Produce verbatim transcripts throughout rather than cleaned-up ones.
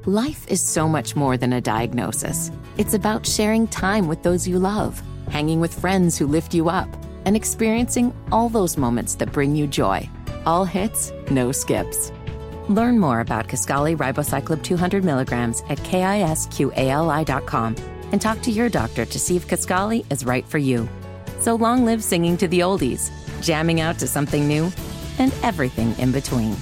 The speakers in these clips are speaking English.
Life is so much more than a diagnosis. It's about sharing time with those you love, hanging with friends who lift you up, and experiencing all those moments that bring you joy. All hits, no skips. Learn more about Kisqali Ribociclib two hundred milligrams at kisqali dot com and talk to your doctor to see if Kisqali is right for you. So long live singing to the oldies, jamming out to something new, and everything in between.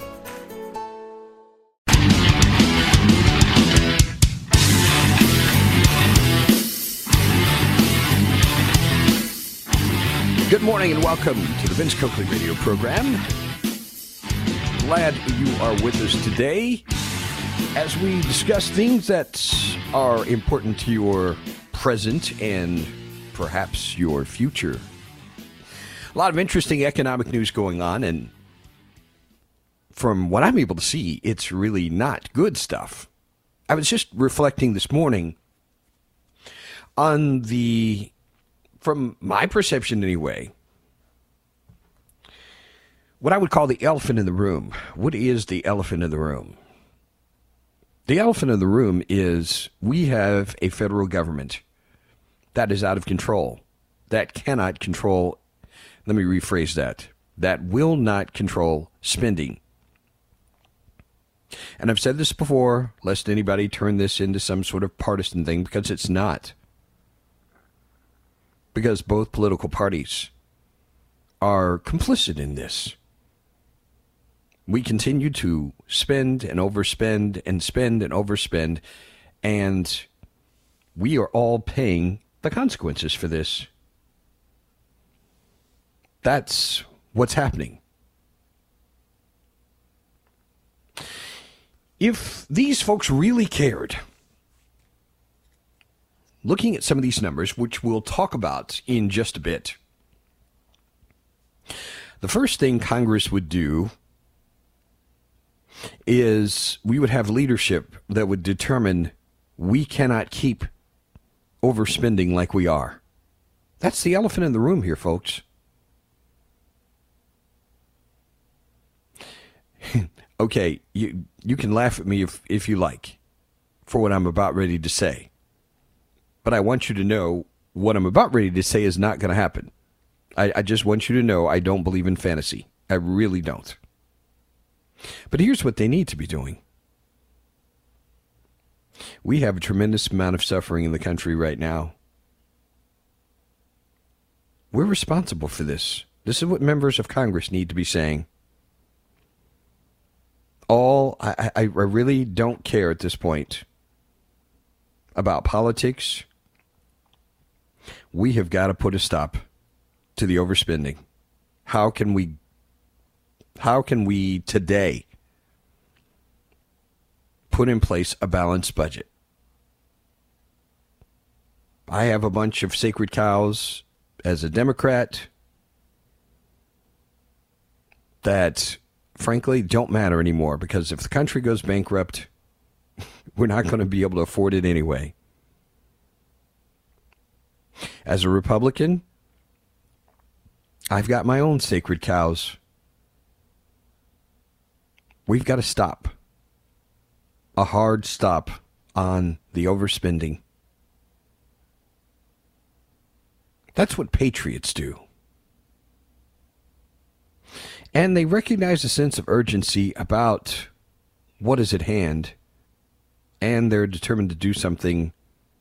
Good morning and welcome to the Vince Coakley radio program. Glad you are with us today as we discuss things that are important to your present and perhaps your future. A lot of interesting economic news going on, and from what I'm able to see, it's really not good stuff. I was just reflecting this morning on the from my perception anyway, what I would call the elephant in the room. What is the elephant in the room? The elephant in the room is we have a federal government that is out of control, that cannot control, let me rephrase that, that will not control spending. And I've said this before, lest anybody turn this into some sort of partisan thing, because it's not. Because both political parties are complicit in this. We continue to spend and overspend and spend and overspend, and we are all paying the consequences for this. That's what's happening. If these folks really cared, looking at some of these numbers, which we'll talk about in just a bit, the first thing Congress would do is we would have leadership that would determine we cannot keep overspending like we are. That's the elephant in the room here, folks. Okay, you you can laugh at me if, if you like for what I'm about ready to say. But I want you to know what I'm about ready to say is not going to happen. I, I just want you to know I don't believe in fantasy. I really don't. But here's what they need to be doing. We have a tremendous amount of suffering in the country right now. We're responsible for this. This is what members of Congress need to be saying. All I, I, I really don't care at this point about politics. We have got to put a stop to the overspending. How can we, how can we today put in place a balanced budget? I have a bunch of sacred cows as a Democrat that, frankly, don't matter anymore, because if the country goes bankrupt, we're not going to be able to afford it anyway. As a Republican, I've got my own sacred cows. We've got to stop. A hard stop on the overspending. That's what patriots do. And they recognize a sense of urgency about what is at hand, and they're determined to do something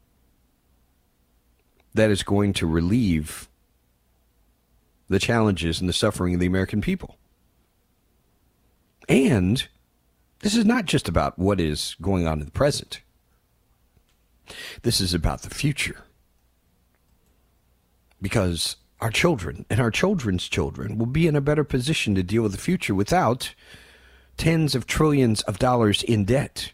that is going to relieve the challenges and the suffering of the American people. And this is not just about what is going on in the present. This is about the future. Because our children and our children's children will be in a better position to deal with the future without tens of trillions of dollars in debt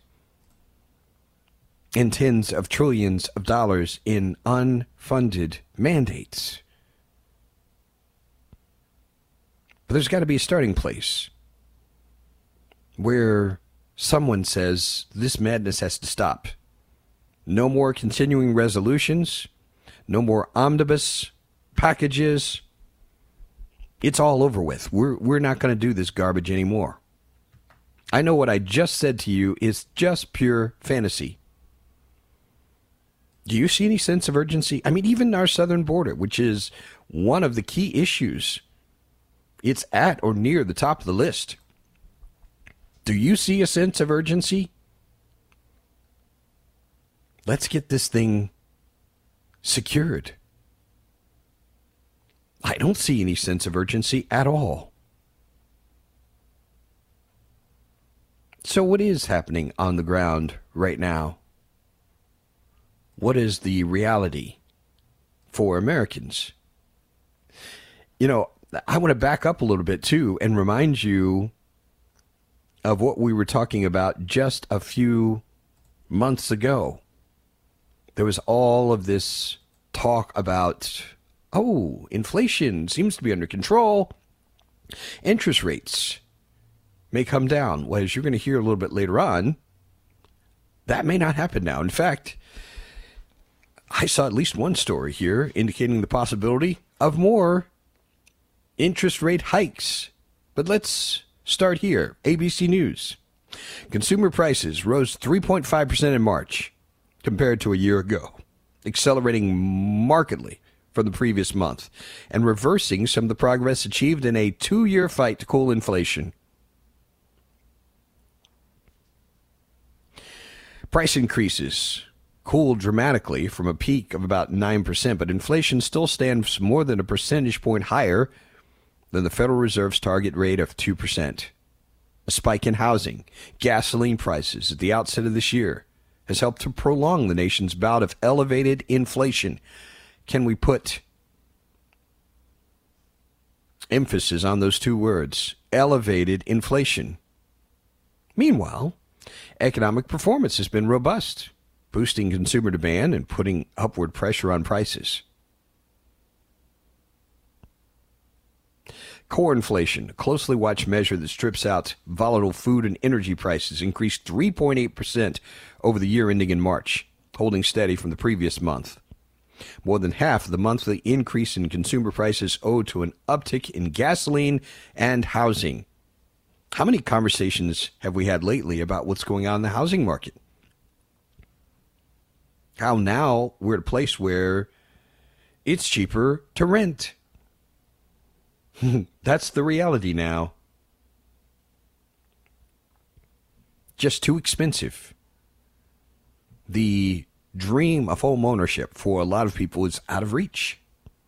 and tens of trillions of dollars in unfunded mandates. But there's got to be a starting place where someone says this madness has to stop. No more continuing resolutions, no more omnibus packages. It's all over with. We're we're not going to do this garbage anymore. I know what I just said to you is just pure fantasy. Do you see any sense of urgency? I mean, even our southern border, which is one of the key issues, it's at or near the top of the list. Do you see a sense of urgency? Let's get this thing secured. I don't see any sense of urgency at all. So what is happening on the ground right now? What is the reality for Americans? You know, I want to back up a little bit too and remind you of what we were talking about just a few months ago. There was all of this talk about, oh, inflation seems to be under control. Interest rates may come down. Well, as you're going to hear a little bit later on, that may not happen now. In fact, I saw at least one story here indicating the possibility of more interest rate hikes. But let's start here. A B C News. Consumer prices rose three point five percent in March compared to a year ago, accelerating markedly from the previous month and reversing some of the progress achieved in a two-year fight to cool inflation. Price increases cooled dramatically from a peak of about nine percent, but inflation still stands more than a percentage point higher than the Federal Reserve's target rate of two percent. A spike in housing, gasoline prices at the outset of this year has helped to prolong the nation's bout of elevated inflation. Can we put emphasis on those two words, elevated inflation? Meanwhile, economic performance has been robust, boosting consumer demand and putting upward pressure on prices. Core inflation, a closely watched measure that strips out volatile food and energy prices, increased three point eight percent over the year ending in March, holding steady from the previous month. More than half of the monthly increase in consumer prices owed to an uptick in gasoline and housing. How many conversations have we had lately about what's going on in the housing market? How now we're at a place where it's cheaper to rent. That's the reality now. Just too expensive. The dream of home ownership for a lot of people is out of reach.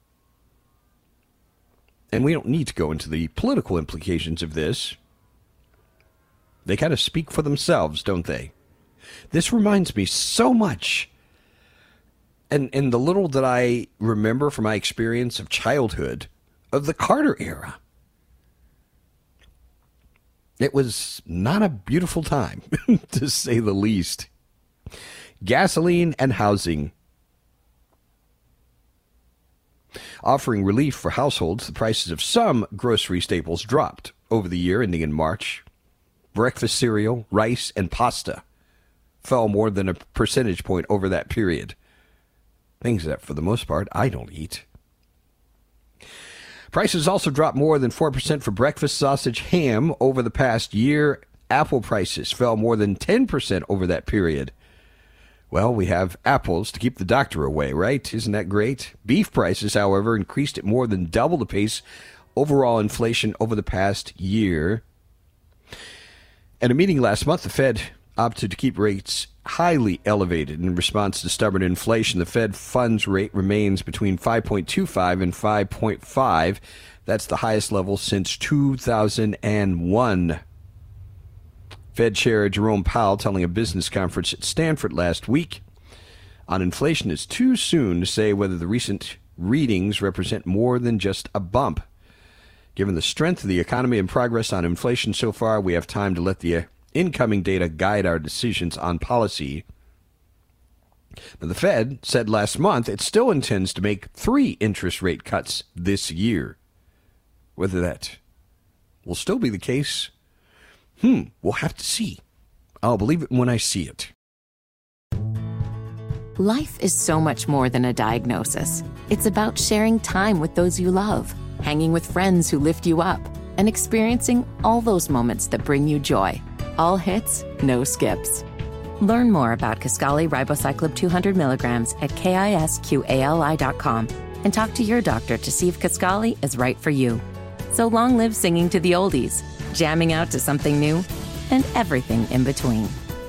And we don't need to go into the political implications of this. They kind of speak for themselves, don't they? This reminds me so much, and, and the little that I remember from my experience of childhood, of the Carter era. It was not a beautiful time, to say the least. Gasoline and housing. Offering relief for households, the prices of some grocery staples dropped over the year ending in March. Breakfast cereal, rice, and pasta fell more than a percentage point over that period. Things that, for the most part, I don't eat. Prices also dropped more than four percent for breakfast sausage ham over the past year. Apple prices fell more than ten percent over that period. Well, we have apples to keep the doctor away, right? Isn't that great? Beef prices, however, increased at more than double the pace overall inflation over the past year. At a meeting last month, the Fed opted to keep rates highly elevated in response to stubborn inflation. The Fed funds rate remains between five point two five and five point five. That's the highest level since two thousand one. Fed Chair Jerome Powell telling a business conference at Stanford last week on inflation, it's too soon to say whether the recent readings represent more than just a bump. Given the strength of the economy and progress on inflation so far, we have time to let the incoming data guide our decisions on policy. Now, the Fed said last month it still intends to make three interest rate cuts this year. Whether that will still be the case, hmm, we'll have to see. I'll believe it when I see it. Life is so much more than a diagnosis. It's about sharing time with those you love, hanging with friends who lift you up, and experiencing all those moments that bring you joy. All hits, no skips. Learn more about Kisqali Ribociclib two hundred milligrams at kisqali dot com and talk to your doctor to see if Kisqali is right for you. So long live singing to the oldies, jamming out to something new, and everything in between.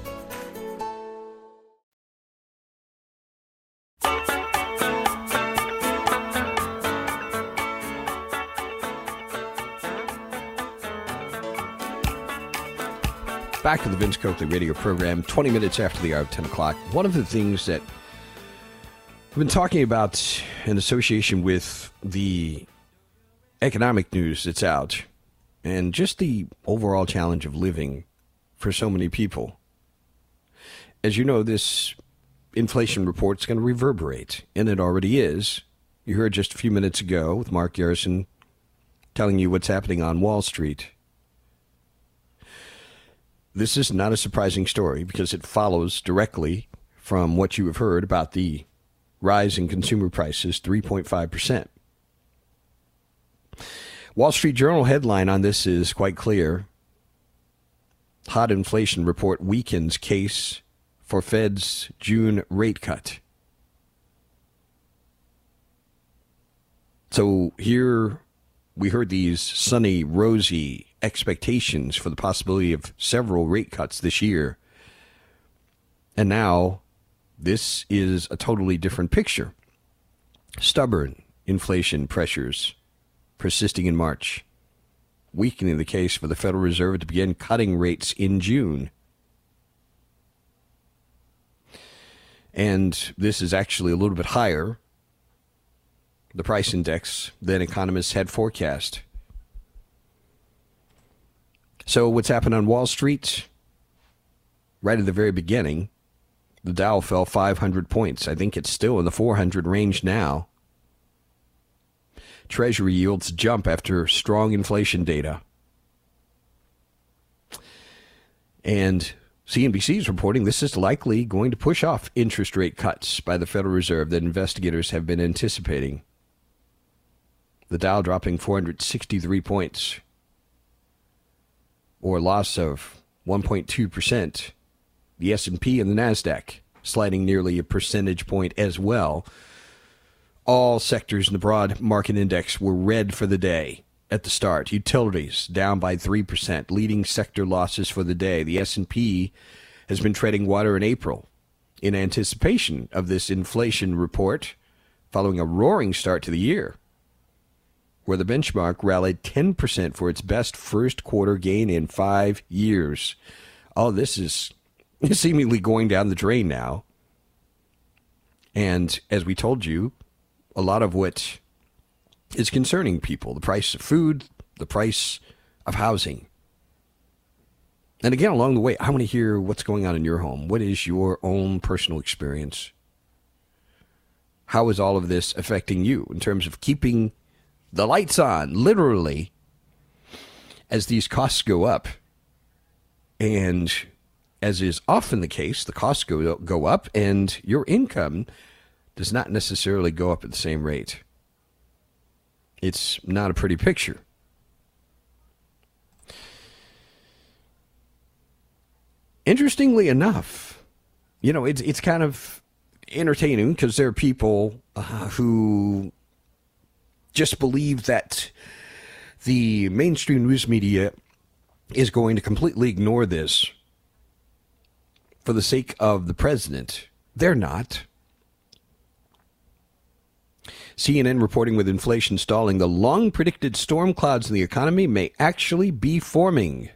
Back to the Vince Coakley radio program, twenty minutes after the hour of ten o'clock. One of the things that we've been talking about in association with the economic news that's out and just the overall challenge of living for so many people. As you know, this inflation report is going to reverberate, and it already is. You heard just a few minutes ago with Mark Garrison telling you what's happening on Wall Street. This is not a surprising story because it follows directly from what you have heard about the rise in consumer prices, three point five percent. Wall Street Journal headline on this is quite clear. Hot inflation report weakens case for Fed's June rate cut. So here we heard these sunny, rosy expectations for the possibility of several rate cuts this year. And now this is a totally different picture. Stubborn inflation pressures persisting in March, weakening the case for the Federal Reserve to begin cutting rates in June. And this is actually a little bit higher, the price index, than economists had forecast. So what's happened on Wall Street? Right at the very beginning, the Dow fell five hundred points. I think it's still in the four hundred range now. Treasury yields jump after strong inflation data. And C N B C is reporting this is likely going to push off interest rate cuts by the Federal Reserve that investigators have been anticipating. The Dow dropping four hundred sixty-three points, or a loss of one point two percent. The S and P and the NASDAQ sliding nearly a percentage point as well. All sectors in the broad market index were red for the day at the start. Utilities down by three percent, leading sector losses for the day. The S and P has been treading water in April in anticipation of this inflation report following a roaring start to the year, where the benchmark rallied ten percent for its best first quarter gain in five years. All this is seemingly going down the drain now. And as we told you, a lot of what is concerning people, the price of food, the price of housing. And again, along the way, I want to hear what's going on in your home. What is your own personal experience? How is all of this affecting you in terms of keeping the lights on, literally, as these costs go up? And as is often the case, the costs go, go up and your income does not necessarily go up at the same rate. It's not a pretty picture. Interestingly enough, you know, it's it's kind of entertaining because there are people uh, who just believe that the mainstream news media is going to completely ignore this for the sake of the president. They're not. C N N reporting with inflation stalling, the long-predicted storm clouds in the economy may actually be forming.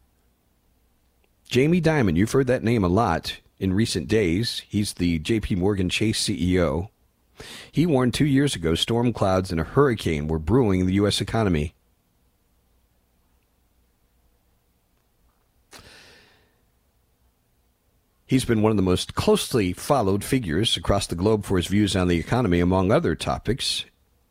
Jamie Dimon, you've heard that name a lot in recent days. He's the J P Morgan Chase C E O. He warned two years ago storm clouds and a hurricane were brewing in the U S economy. He's been one of the most closely followed figures across the globe for his views on the economy, among other topics.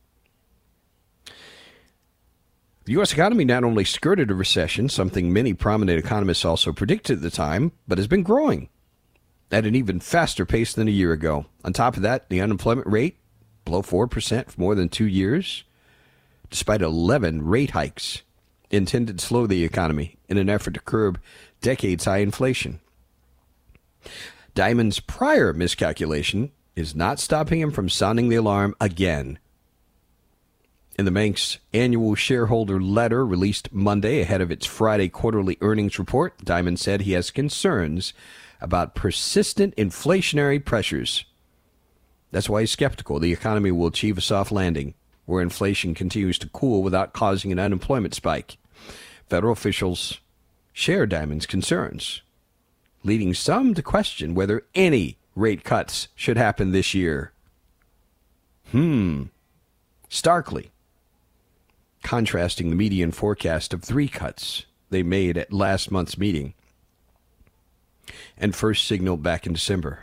The U S economy not only skirted a recession, something many prominent economists also predicted at the time, but has been growing at an even faster pace than a year ago. On top of that, the unemployment rate below four percent for more than two years, despite eleven rate hikes intended to slow the economy in an effort to curb decades-high inflation. Diamond's prior miscalculation is not stopping him from sounding the alarm again. In the bank's annual shareholder letter released Monday ahead of its Friday quarterly earnings report, Diamond said he has concerns about persistent inflationary pressures. That's why he's skeptical the economy will achieve a soft landing, where inflation continues to cool without causing an unemployment spike. Federal officials share Diamond's concerns, leading some to question whether any rate cuts should happen this year. Hmm. Starkly contrasting the median forecast of three cuts they made at last month's meeting and first signaled back in December.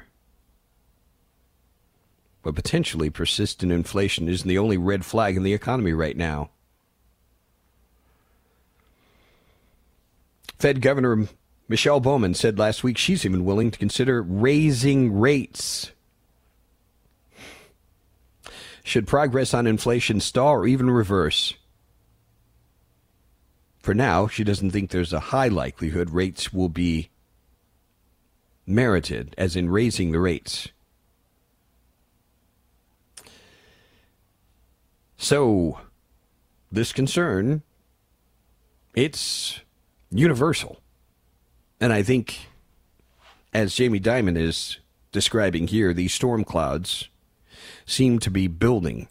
But potentially persistent inflation isn't the only red flag in the economy right now. Fed Governor Michelle Bowman said last week she's even willing to consider raising rates should progress on inflation stall or even reverse. For now, she doesn't think there's a high likelihood rates will be merited, as in raising the rates. So, this concern, it's universal. And I think, as Jamie Dimon is describing here, these storm clouds seem to be building.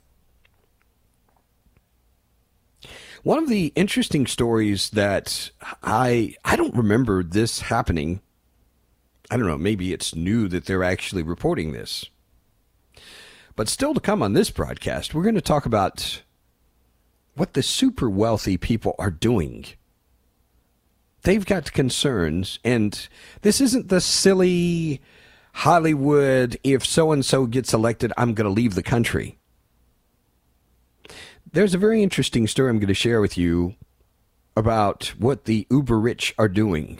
One of the interesting stories that I I don't remember this happening. I don't know, maybe it's new that they're actually reporting this. But still to come on this broadcast, we're going to talk about what the super wealthy people are doing. They've got concerns, and this isn't the silly Hollywood, if so-and-so gets elected, I'm going to leave the country. There's a very interesting story I'm going to share with you about what the uber-rich are doing,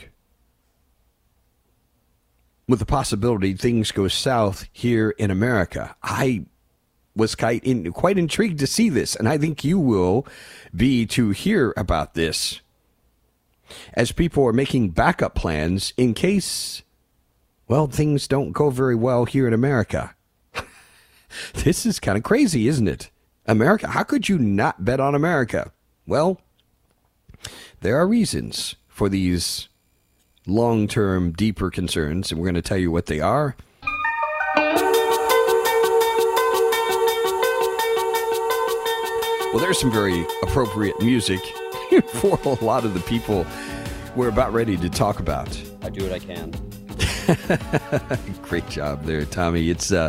with the possibility things go south here in America. I was quite, in, quite intrigued to see this, and I think you will be to hear about this, as people are making backup plans in case, well, things don't go very well here in America. This is kind of crazy, isn't it? America, how could you not bet on America? Well, there are reasons for these long-term, deeper concerns, and we're going to tell you what they are. Well, there's some very appropriate music for a lot of the people we're about ready to talk about. I do what I can. Great job there, Tommy. It's uh,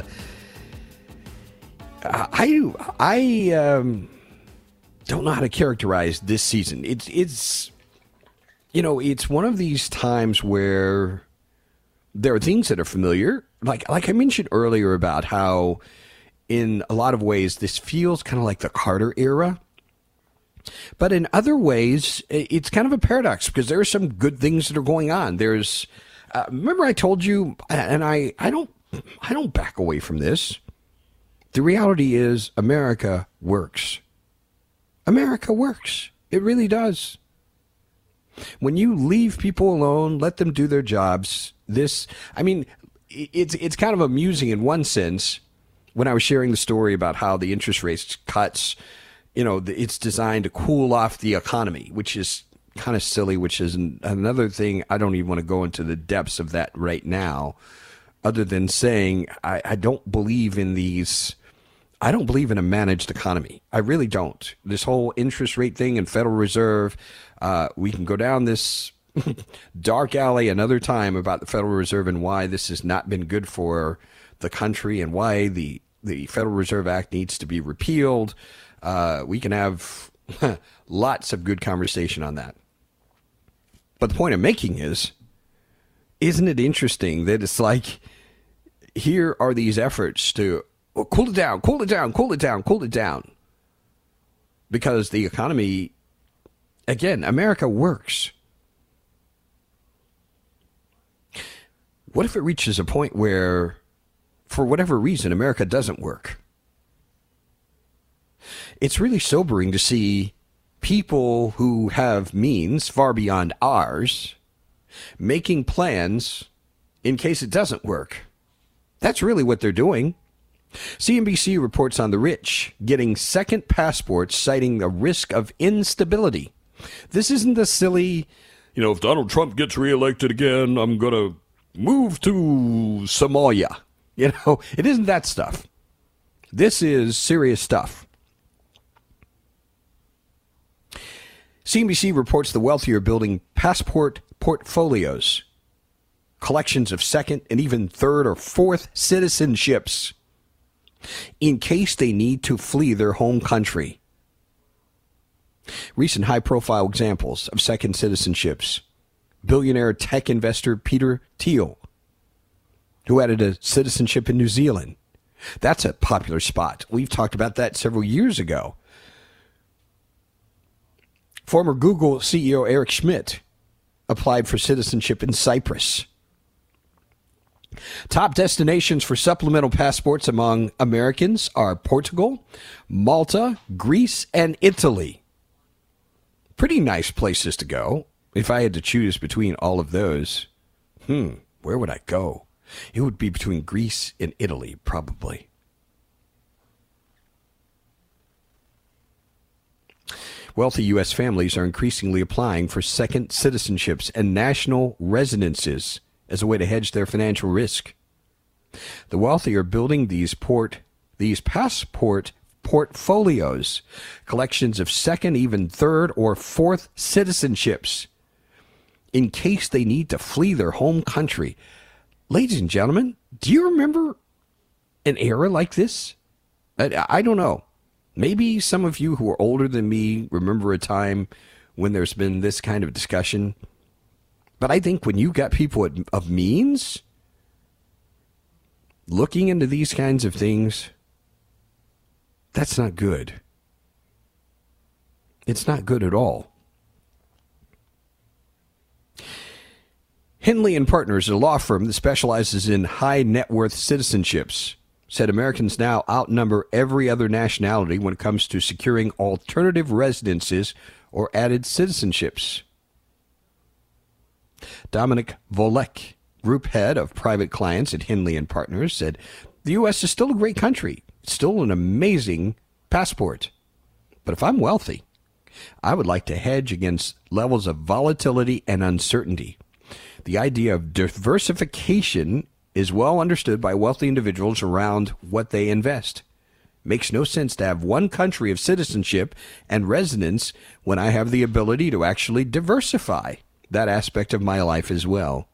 I I um, don't know how to characterize this season. It's it's you know it's one of these times where there are things that are familiar, like like I mentioned earlier about how in a lot of ways this feels kind of like the Carter era. But in other ways, it's kind of a paradox because there are some good things that are going on. There's, uh, remember I told you, and I, I don't, I don't back away from this. The reality is America works. America works. It really does. When you leave people alone, let them do their jobs. This, I mean, it's it's kind of amusing in one sense. When I was sharing the story about how the interest rates cuts, you know, it's designed to cool off the economy, which is kind of silly, which is another thing. I don't even want to go into the depths of that right now, other than saying I, I don't believe in these. I don't believe in a managed economy. I really don't. This whole interest rate thing and Federal Reserve, uh, we can go down this dark alley another time about the Federal Reserve and why this has not been good for the country and why the, the Federal Reserve Act needs to be repealed. Uh, we can have lots of good conversation on that. But the point I'm making is, isn't it interesting that it's like, here are these efforts to well, cool it down, cool it down, cool it down, cool it down. Because the economy, again, America works. What if it reaches a point where, for whatever reason, America doesn't work? It's really sobering to see people who have means far beyond ours making plans in case it doesn't work. That's really what they're doing. C N B C reports on the rich getting second passports, citing a risk of instability. This isn't the silly, you know, if Donald Trump gets reelected again, I'm going to move to Somalia. You know, it isn't that stuff. This is serious stuff. C N B C reports the wealthy are building passport portfolios, collections of second and even third or fourth citizenships, in case they need to flee their home country. Recent high-profile examples of second citizenships: billionaire tech investor Peter Thiel, who added a citizenship in New Zealand. That's a popular spot. We've talked about that several years ago. Former Google C E O Eric Schmidt applied for citizenship in Cyprus. Top destinations for supplemental passports among Americans are Portugal, Malta, Greece, and Italy. Pretty nice places to go. If I had to choose between all of those, hmm, where would I go? It would be between Greece and Italy, probably. Wealthy U S families are increasingly applying for second citizenships and national residences as a way to hedge their financial risk. The wealthy are building these port, these passport portfolios, collections of second, even third, or fourth citizenships, in case they need to flee their home country. Ladies and gentlemen, do you remember an era like this? I, I don't know. Maybe some of you who are older than me remember a time when there's been this kind of discussion. But I think when you got people of means looking into these kinds of things, that's not good. It's not good at all. Henley and Partners, a law firm that specializes in high net worth citizenships, said Americans now outnumber every other nationality when it comes to securing alternative residences or added citizenships. Dominic Volek, group head of private clients at Henley and Partners, said the U S is still a great country. It's still an amazing passport. But if I'm wealthy, I would like to hedge against levels of volatility and uncertainty. The idea of diversification is well understood by wealthy individuals around what they invest. Makes no sense to have one country of citizenship and residence when I have the ability to actually diversify that aspect of my life as well.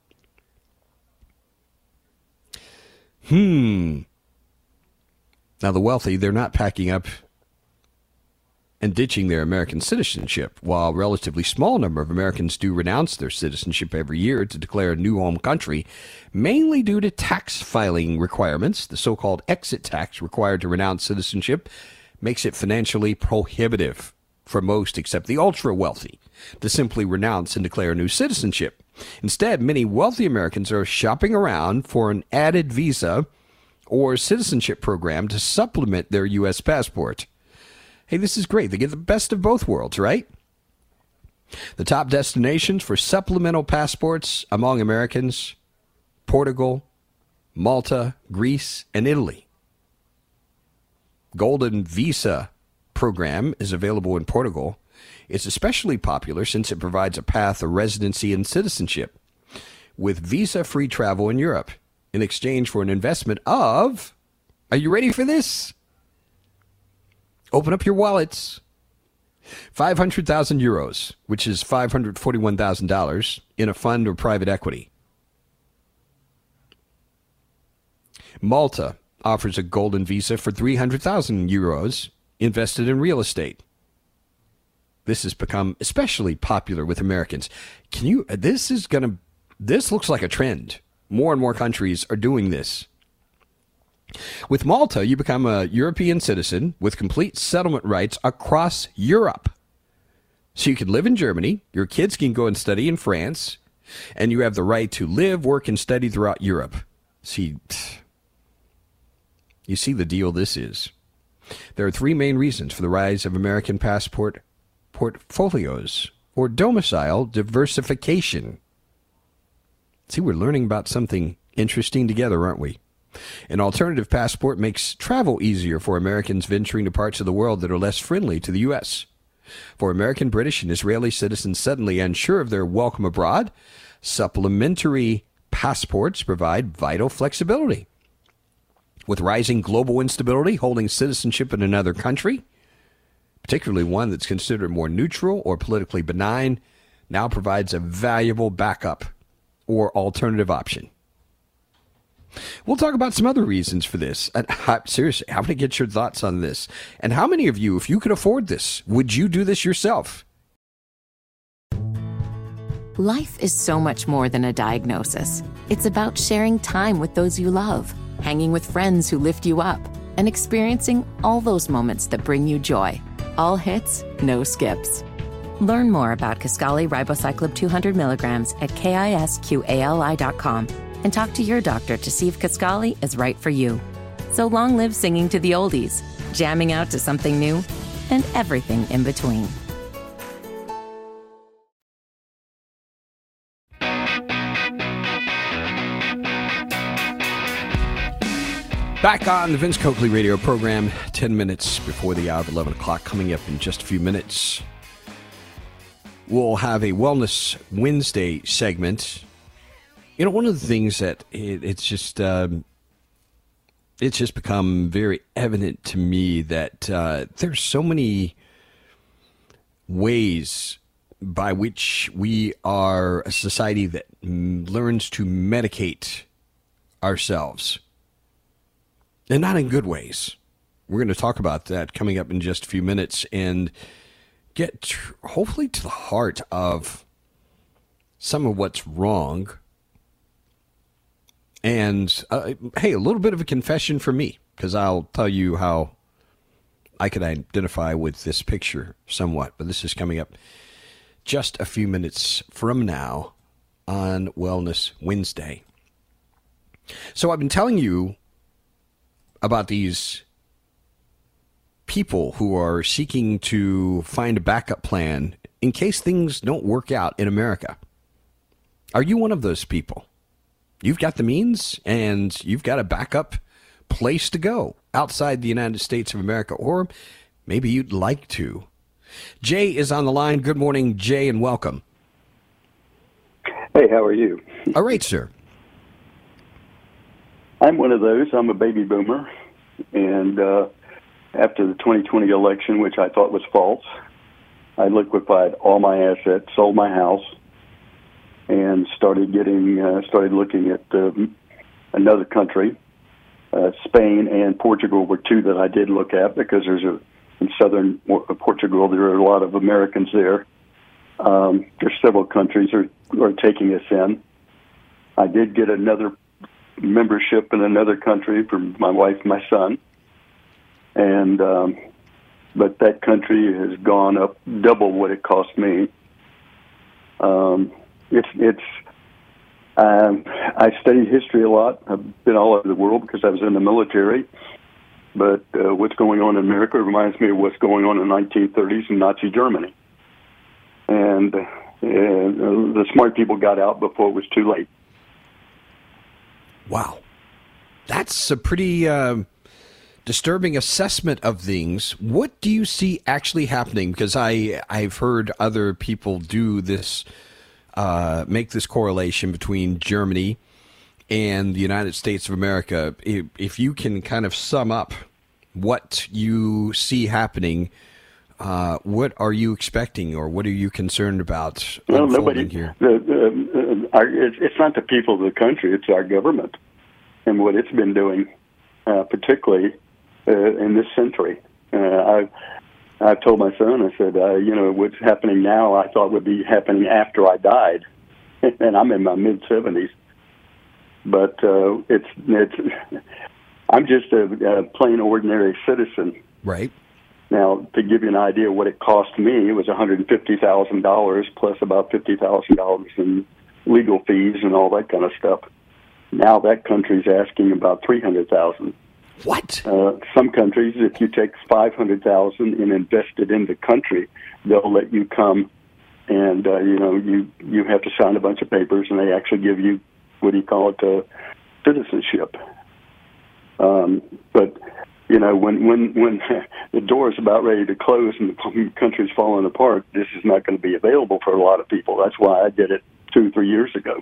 Hmm. Now, the wealthy, they're not packing up and ditching their American citizenship, while a relatively small number of Americans do renounce their citizenship every year to declare a new home country, mainly due to tax filing requirements. The so-called exit tax required to renounce citizenship makes it financially prohibitive for most except the ultra-wealthy to simply renounce and declare a new citizenship. Instead, many wealthy Americans are shopping around for an added visa or citizenship program to supplement their U S passport. Hey, this is great. They get the best of both worlds, right? The top destinations for supplemental passports among Americans: Portugal, Malta, Greece, and Italy. Golden Visa program is available in Portugal. It's especially popular since it provides a path of residency and citizenship with visa-free travel in Europe in exchange for an investment of, are you ready for this? Open up your wallets. five hundred thousand euros, which is five hundred forty-one thousand dollars, in a fund or private equity. Malta offers a golden visa for three hundred thousand euros invested in real estate. This has become especially popular with Americans. Can you, this is going to, this looks like a trend. More and more countries are doing this. With Malta, you become a European citizen with complete settlement rights across Europe. So you can live in Germany, your kids can go and study in France, and you have the right to live, work, and study throughout Europe. See, you see the deal this is. There are three main reasons for the rise of American passport portfolios or domicile diversification. See, we're learning about something interesting together, aren't we? An alternative passport makes travel easier for Americans venturing to parts of the world that are less friendly to the U S. For American, British, and Israeli citizens suddenly unsure of their welcome abroad, supplementary passports provide vital flexibility. With rising global instability, holding citizenship in another country, particularly one that's considered more neutral or politically benign, now provides a valuable backup or alternative option. We'll talk about some other reasons for this. And, uh, seriously, I want to get your thoughts on this. And how many of you, if you could afford this, would you do this yourself? Life is so much more than a diagnosis. It's about sharing time with those you love, hanging with friends who lift you up, and experiencing all those moments that bring you joy. All hits, no skips. Learn more about Kisqali Ribociclib two hundred milligrams at kisqali dot com and talk to your doctor to see if Kisqali is right for you. So long live singing to the oldies, jamming out to something new, and everything in between. Back on the Vince Coakley radio program, ten minutes before the hour of eleven o'clock, coming up in just a few minutes. We'll have a Wellness Wednesday segment. You know, one of the things that it, it's just um, it's just become very evident to me that uh, there's so many ways by which we are a society that learns to medicate ourselves, and not in good ways. We're going to talk about that coming up in just a few minutes and get tr- hopefully to the heart of some of what's wrong. And, uh, hey, a little bit of a confession for me, because I'll tell you how I can identify with this picture somewhat. But this is coming up just a few minutes from now on Wellness Wednesday. So I've been telling you about these people who are seeking to find a backup plan in case things don't work out in America. Are you one of those people? You've got the means and you've got a backup place to go outside the United States of America, or maybe you'd like to. Jay is on the line. Good morning, Jay, and welcome. Hey, how are you? All right, sir. I'm one of those. I'm a baby boomer. And uh, after the twenty twenty election, which I thought was false, I liquefied all my assets, sold my house, and started getting uh, started looking at uh, another country. Uh, Spain and Portugal were two that I did look at because there's a in southern Portugal there are a lot of Americans there. Um, there's several countries are are taking us in. I did get another membership in another country for my wife and my son, and um, but that country has gone up double what it cost me. Um, It's it's. Um, I studied history a lot. I've been all over the world because I was in the military. But uh, what's going on in America reminds me of what's going on in the nineteen thirties in Nazi Germany. And, uh, and the smart people got out before it was too late. Wow, that's a pretty uh, disturbing assessment of things. What do you see actually happening? Because I I've heard other people do this. Uh, make this correlation between Germany and the United States of America. If, if you can kind of sum up what you see happening, uh, what are you expecting, or what are you concerned about well, unfolding nobody, here? The, the, uh, our, it's, it's not the people of the country; it's our government and what it's been doing, uh, particularly uh, in this century. Uh, I. I told my son, I said, uh, you know, what's happening now I thought would be happening after I died. And I'm in my mid-seventies. But uh, it's, it's, I'm just a, a plain ordinary citizen. Right. Now, to give you an idea of what it cost me, it was one hundred fifty thousand dollars plus about fifty thousand dollars in legal fees and all that kind of stuff. Now that country's asking about three hundred thousand dollars. What? Uh, some countries, if you take five hundred thousand dollars and invest it in the country, they'll let you come, and uh, you know you you have to sign a bunch of papers, and they actually give you what do you call it, uh, citizenship. Um, but, you know, when, when, when the door is about ready to close and the country's falling apart, this is not going to be available for a lot of people. That's why I did it two, three years ago.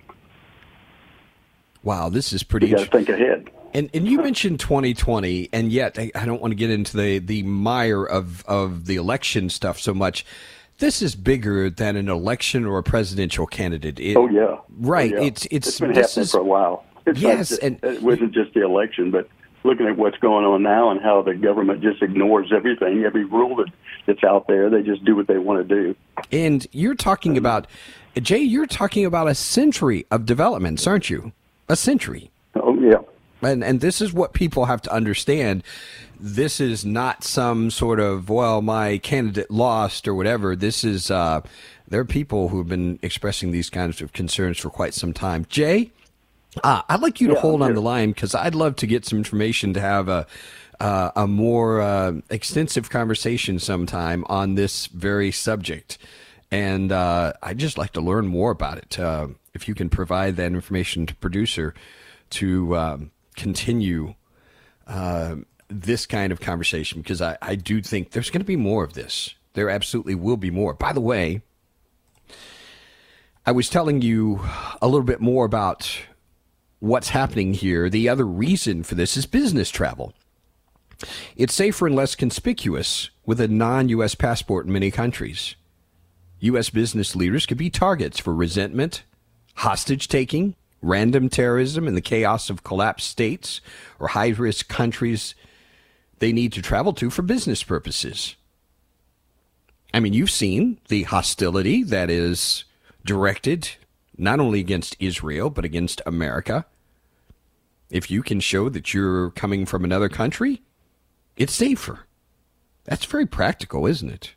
Wow, this is pretty. You got to think ahead. And and you mentioned twenty twenty, and yet I, I don't want to get into the, the mire of, of the election stuff so much. This is bigger than an election or a presidential candidate. It, oh yeah, right. Oh, yeah. It's it's it's been this happening is, for a while. It's yes, just, and it wasn't just the election, but looking at what's going on now and how the government just ignores everything, every rule that, that's out there. They just do what they want to do. And you're talking about, Jay, you're talking about a century of developments, aren't you? A century. Oh, yeah. And and this is what people have to understand. This is not some sort of, well, my candidate lost or whatever. This is, uh, there are people who have been expressing these kinds of concerns for quite some time. Jay, uh, I'd like you to yeah, hold I'm on here. the line because I'd love to get some information to have a, uh, a more uh, extensive conversation sometime on this very subject. And uh, I'd just like to learn more about it. Uh, if you can provide that information to producer to um, continue uh, this kind of conversation, because I, I do think there's going to be more of this. There absolutely will be more. By the way, I was telling you a little bit more about what's happening here. The other reason for this is business travel. It's safer and less conspicuous with a non-U S passport in many countries. U S business leaders could be targets for resentment, hostage-taking, random terrorism, and the chaos of collapsed states or high-risk countries they need to travel to for business purposes. I mean, you've seen the hostility that is directed not only against Israel, but against America. If you can show that you're coming from another country, it's safer. That's very practical, isn't it?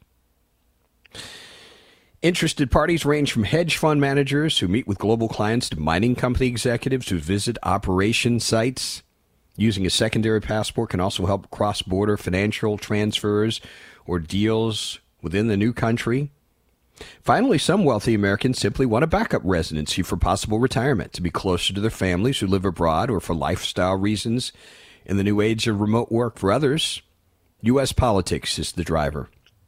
Interested parties range from hedge fund managers who meet with global clients to mining company executives who visit operation sites. Using a secondary passport can also help cross-border financial transfers or deals within the new country. Finally, some wealthy Americans simply want a backup residency for possible retirement, to be closer to their families who live abroad, or for lifestyle reasons in the new age of remote work. For others, U S politics is the driver.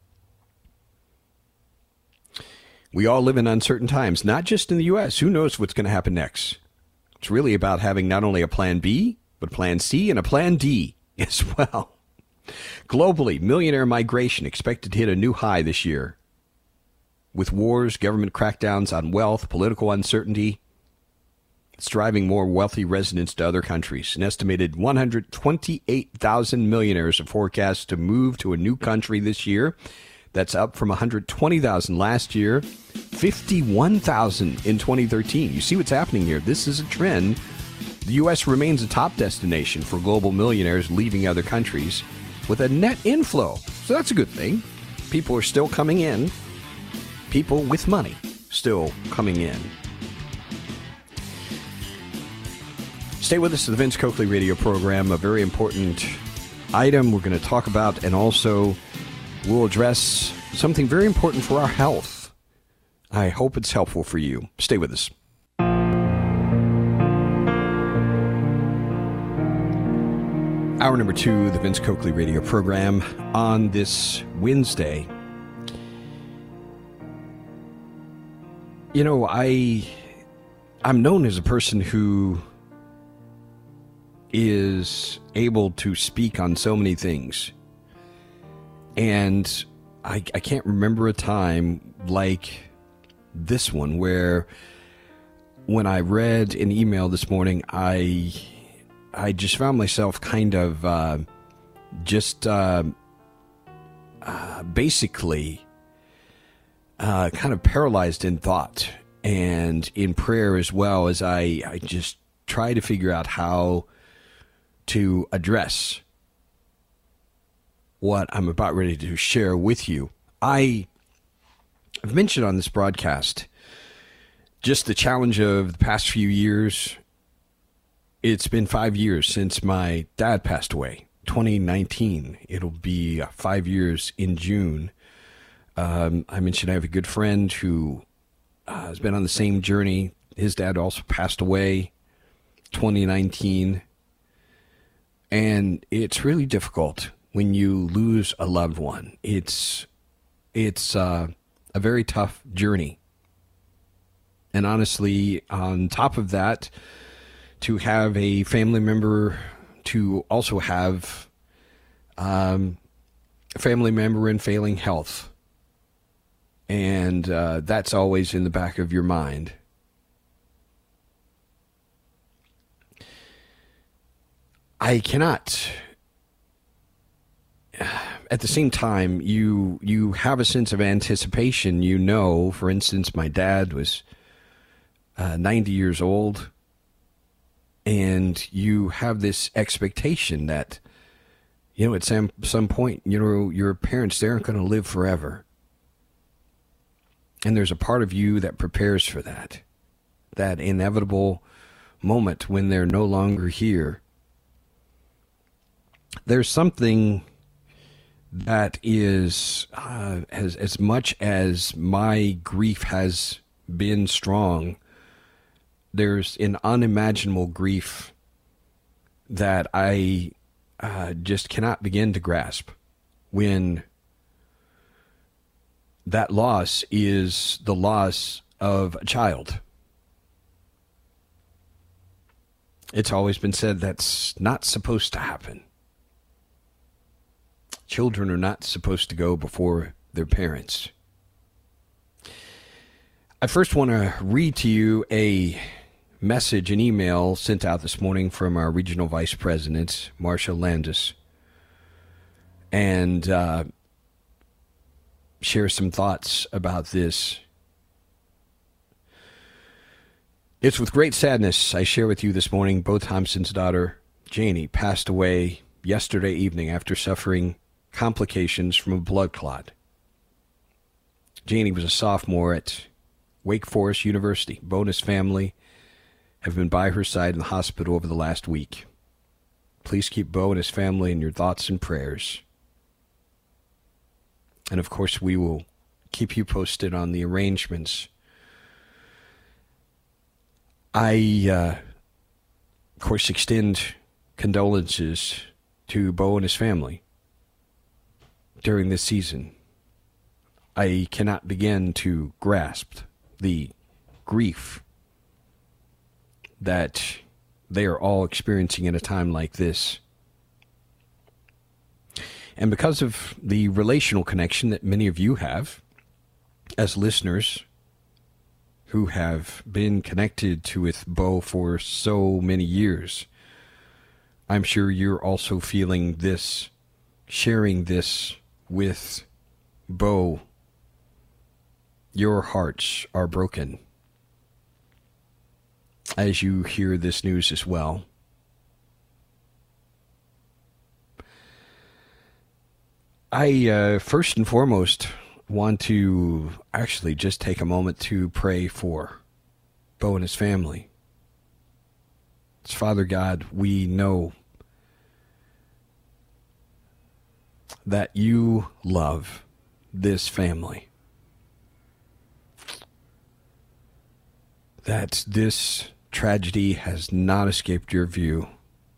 We all live in uncertain times, not just in the U S. Who knows what's going to happen next? It's really about having not only a plan B, but plan C and a plan D as well. Globally, millionaire migration expected to hit a new high this year. With wars, government crackdowns on wealth, political uncertainty, it's driving more wealthy residents to other countries. An estimated one hundred twenty-eight thousand millionaires are forecast to move to a new country this year. That's up from one hundred twenty thousand last year, fifty-one thousand in twenty thirteen. You see what's happening here. This is a trend. The U S remains a top destination for global millionaires leaving other countries with a net inflow. So that's a good thing. People are still coming in. People with money still coming in. Stay with us to the Vince Coakley radio program. A very important item we're going to talk about, and also we'll address something very important for our health. I hope it's helpful for you. Stay with us. Hour number two, the Vince Coakley radio program on this Wednesday. You know, I, I'm known as a person who is able to speak on so many things. And I, I can't remember a time like this one where when I read an email this morning, I I just found myself kind of uh, just uh, uh, basically uh, kind of paralyzed in thought and in prayer, as well as I, I just try to figure out how to address what I'm about ready to share with you. I have mentioned on this broadcast just the challenge of the past few years. It's been five years since my dad passed away, twenty nineteen. It'll be five years in June. Um, I mentioned I have a good friend who uh, has been on the same journey. His dad also passed away twenty nineteen. And it's really difficult when you lose a loved one. It's it's uh, a very tough journey. And honestly, on top of that, to have a family member, to also have um, a family member in failing health. And uh, that's always in the back of your mind. I cannot, at the same time, you you have a sense of anticipation. You know, for instance, my dad was uh, ninety years old, and you have this expectation that, you know, at some, some point, you know, your parents, they aren't going to live forever. And there's a part of you that prepares for that, that inevitable moment when they're no longer here. There's something that is, uh, as, as much as my grief has been strong, there's an unimaginable grief that I uh, just cannot begin to grasp when that loss is the loss of a child. It's always been said that's not supposed to happen. Children are not supposed to go before their parents. I first want to read to you a message, an email sent out this morning from our regional vice president, Marcia Landis, and uh, share some thoughts about this. It's with great sadness I share with you this morning Bo Thompson's daughter, Janie, passed away yesterday evening after suffering complications from a blood clot. Janie was a sophomore at Wake Forest University. Bo and his family have been by her side in the hospital over the last week. Please keep Bo and his family in your thoughts and prayers. And of course, we will keep you posted on the arrangements. I, uh, of course, extend condolences to Bo and his family during this season. I cannot begin to grasp the grief that they are all experiencing in a time like this. And because of the relational connection that many of you have as listeners who have been connected to with Bo for so many years, I'm sure you're also feeling this, sharing this with Bo. Your hearts are broken as you hear this news as well. I, uh, first and foremost, want to actually just take a moment to pray for Bo and his family. Father God, we know that you love this family. That this tragedy has not escaped your view.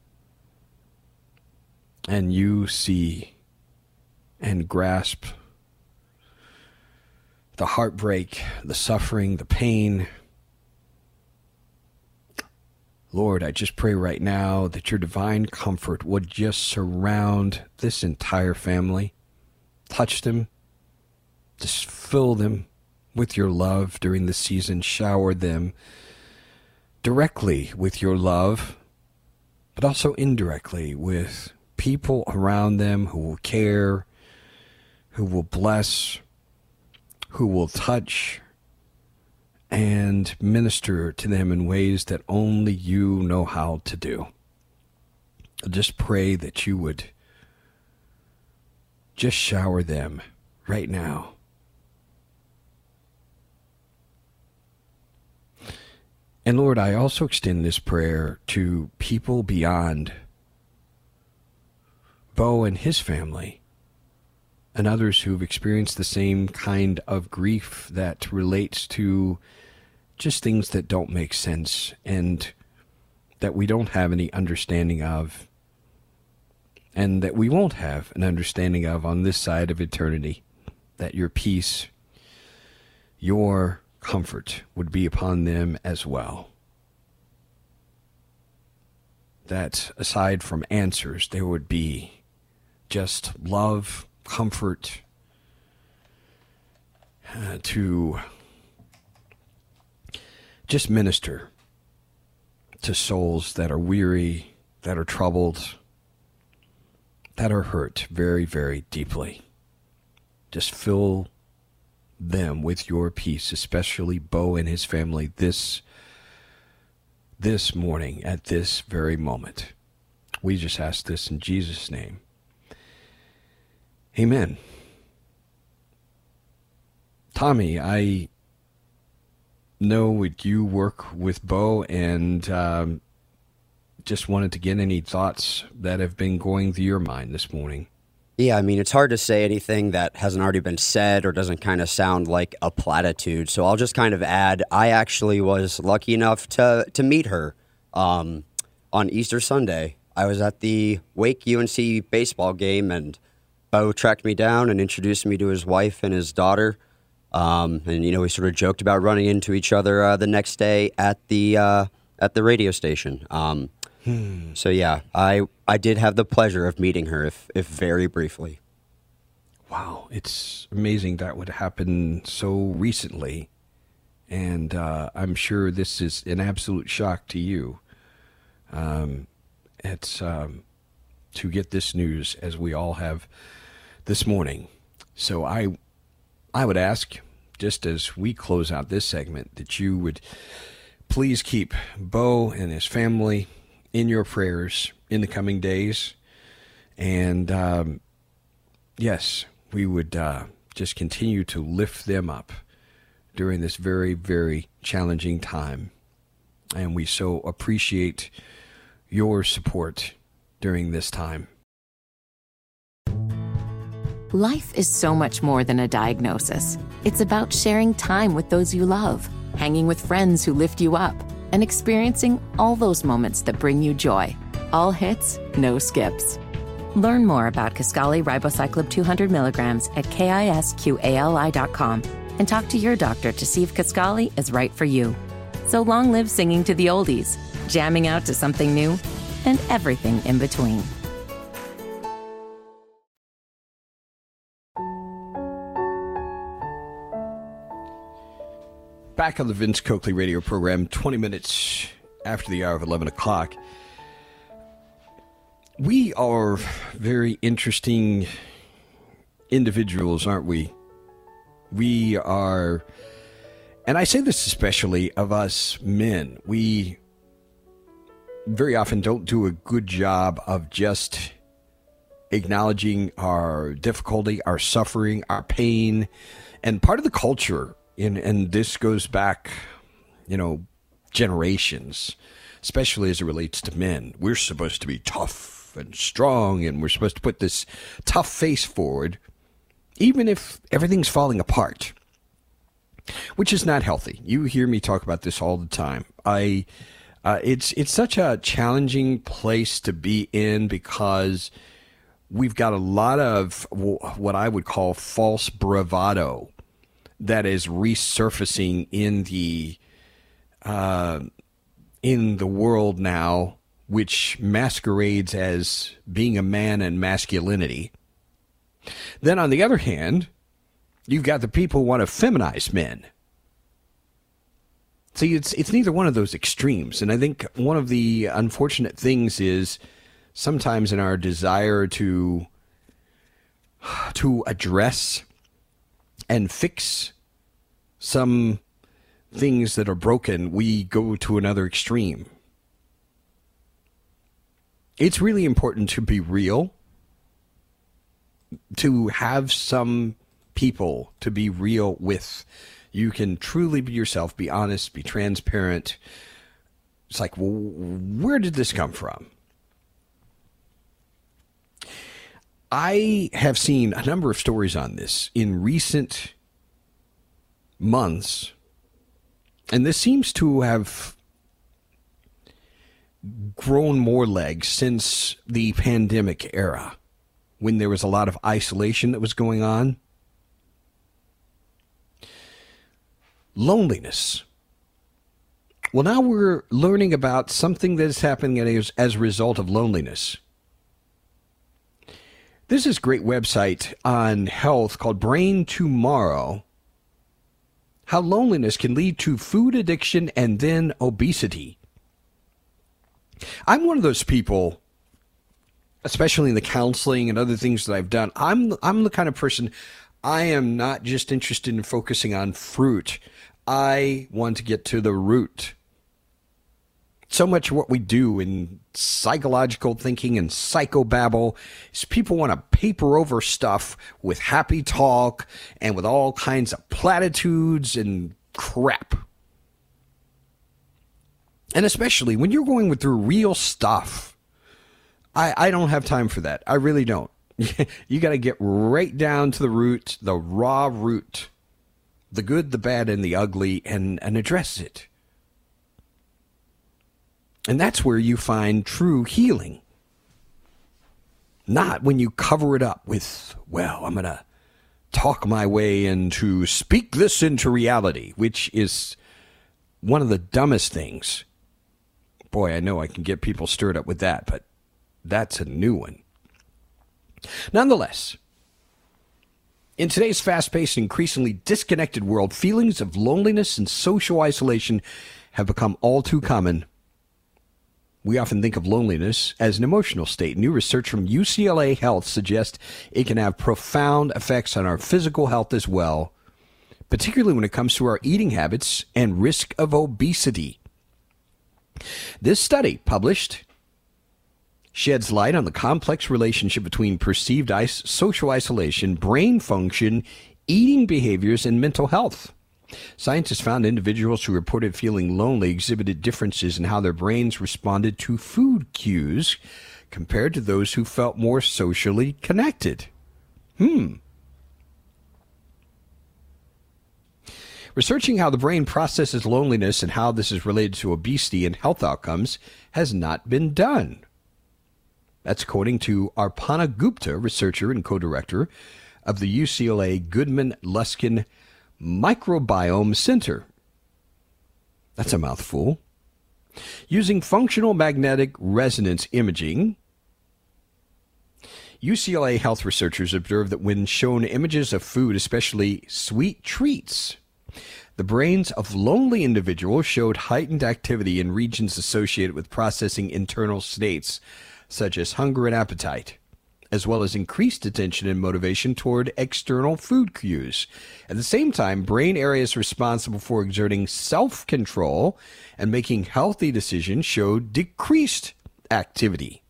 And you see and grasp the heartbreak, the suffering, the pain. Lord, I just pray right now that your divine comfort would just surround this entire family. Touch them. Just fill them with your love during the season. Shower them directly with your love, but also indirectly with people around them who will care, who will bless, who will touch, and minister to them in ways that only you know how to do. I just pray that you would just shower them right now. And Lord, I also extend this prayer to people beyond Bo and his family, and others who've experienced the same kind of grief that relates to just things that don't make sense, and that we don't have any understanding of, and that we won't have an understanding of on this side of eternity, that your peace, your comfort would be upon them as well. That aside from answers, there would be just love, comfort, uh, to just minister to souls that are weary, that are troubled, that are hurt very, very deeply. Just fill them with your peace, especially Bo and his family this this morning at this very moment. We just ask this in Jesus' name. Amen. Tommy, I know you work with Bo, and um, just wanted to get any thoughts that have been going through your mind this morning. Yeah, I mean, it's hard to say anything that hasn't already been said or doesn't kind of sound like a platitude. So I'll just kind of add, I actually was lucky enough to, to meet her um, on Easter Sunday. I was at the Wake U N C baseball game, and Bo tracked me down and introduced me to his wife and his daughter. Um, and, you know, we sort of joked about running into each other uh, the next day at the uh, at the radio station. Um, hmm. So, yeah, I I did have the pleasure of meeting her, if if very briefly. Wow, it's amazing that would happen so recently. And uh, I'm sure this is an absolute shock to you. Um, it's um, to get this news, as we all have this morning. So I... I would ask, just as we close out this segment, that you would please keep Bo and his family in your prayers in the coming days. And, um, yes, we would uh, just continue to lift them up during this very, very challenging time. And we so appreciate your support during this time. Life is so much more than a diagnosis. It's about sharing time with those you love, hanging with friends who lift you up, and experiencing all those moments that bring you joy. All hits, no skips. Learn more about Kisqali Ribociclib two hundred milligrams at kisqali dot com and talk to your doctor to see if Kisqali is right for you. So long live singing to the oldies, jamming out to something new, and everything in between. Back on the Vince Coakley radio program, twenty minutes after the hour of eleven o'clock. We are very interesting individuals, aren't we? We are, and I say this especially of us men, we very often don't do a good job of just acknowledging our difficulty, our suffering, our pain, and part of the culture. And, and this goes back, you know, generations, especially as it relates to men. We're supposed to be tough and strong, and we're supposed to put this tough face forward, even if everything's falling apart, which is not healthy. You hear me talk about this all the time. I, uh, it's it's such a challenging place to be in because we've got a lot of what I would call false bravado that is resurfacing in the uh, in the world now, which masquerades as being a man and masculinity. Then on the other hand, you've got the people who want to feminize men. See, it's it's neither one of those extremes. And I think one of the unfortunate things is sometimes in our desire to to address and fix some things that are broken, we go to another extreme. It's really important to be real, to have some people to be real with. You can truly be yourself, be honest, be transparent. It's like, well, where did this come from? I have seen a number of stories on this in recent months, and this seems to have grown more legs since the pandemic era, when there was a lot of isolation that was going on. Loneliness. Well, now we're learning about something that is happening as, as a result of loneliness. There's this great website on health called Brain Tomorrow. How loneliness can lead to food addiction and then obesity. I'm one of those people, especially in the counseling and other things that I've done. I'm I'm the kind of person, I am not just interested in focusing on fruit. I want to get to the root. So much of what we do in psychological thinking and psychobabble is people want to paper over stuff with happy talk and with all kinds of platitudes and crap. And especially when you're going through real stuff, I, I don't have time for that. I really don't. You got to get right down to the root, the raw root, the good, the bad, and the ugly, and, and address it. And that's where you find true healing. Not when you cover it up with, well, I'm going to talk my way into, speak this into reality, which is one of the dumbest things. Boy, I know I can get people stirred up with that, but that's a new one. Nonetheless, in today's fast-paced, increasingly disconnected world, feelings of loneliness and social isolation have become all too common. We often think of loneliness as an emotional state. New research from U C L A Health suggests it can have profound effects on our physical health as well, particularly when it comes to our eating habits and risk of obesity. This study, published, sheds light on the complex relationship between perceived is- social isolation, brain function, eating behaviors, and mental health. Scientists found individuals who reported feeling lonely exhibited differences in how their brains responded to food cues compared to those who felt more socially connected. Hmm. Researching how the brain processes loneliness and how this is related to obesity and health outcomes has not been done. That's according to Arpana Gupta, researcher and co-director of the U C L A Goodman Luskin Microbiome Center. That's a mouthful. Using functional magnetic resonance imaging, U C L A health researchers observed that when shown images of food, especially sweet treats, the brains of lonely individuals showed heightened activity in regions associated with processing internal states, such as hunger and appetite, as well as increased attention and motivation toward external food cues. At the same time, brain areas responsible for exerting self-control and making healthy decisions showed decreased activity.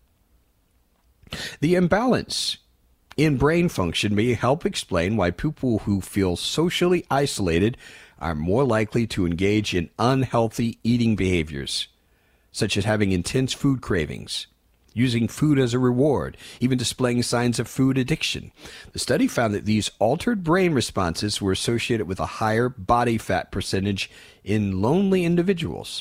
The imbalance in brain function may help explain why people who feel socially isolated are more likely to engage in unhealthy eating behaviors, such as having intense food cravings, using food as a reward, even displaying signs of food addiction. The study found that these altered brain responses were associated with a higher body fat percentage in lonely individuals.